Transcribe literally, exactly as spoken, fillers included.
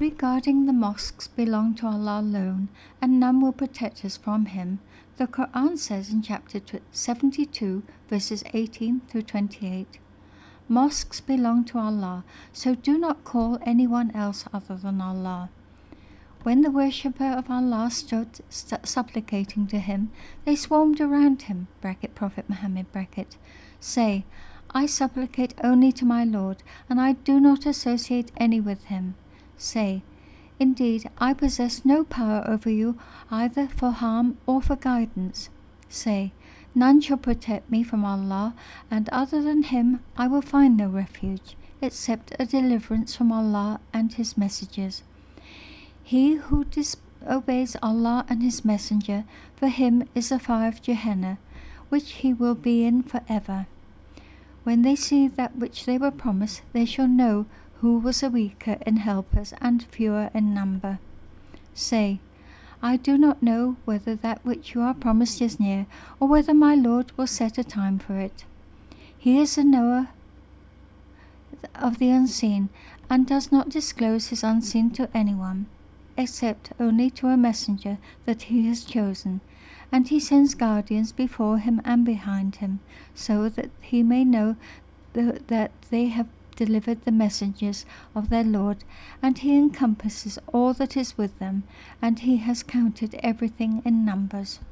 Regarding the mosques belong to Allah alone, and none will protect us from Him. The Quran says in chapter seventy-two, verses eighteen through twenty-eight, "Mosques belong to Allah, so do not call anyone else other than Allah." When the worshipper of Allah stood st- supplicating to Him, they swarmed around him, bracket Prophet Muhammad, bracket. Say, I supplicate only to my Lord, and I do not associate any with Him. Say, indeed, I possess no power over you, either for harm or for guidance. Say, none shall protect me from Allah, and other than Him I will find no refuge, except a deliverance from Allah and His messengers. He who disobeys Allah and His messenger, for him is the fire of Gehenna, which he will be in forever. When they see that which they were promised, they shall know who was the weaker in helpers and fewer in number. Say, I do not know whether that which you are promised is near, or whether my Lord will set a time for it. He is the knower of the unseen, and does not disclose His unseen to anyone, except only to a messenger that He has chosen, and He sends guardians before Him and behind Him, so that He may know the, that they have delivered the messengers of their Lord, and He encompasses all that is with them, and He has counted everything in numbers.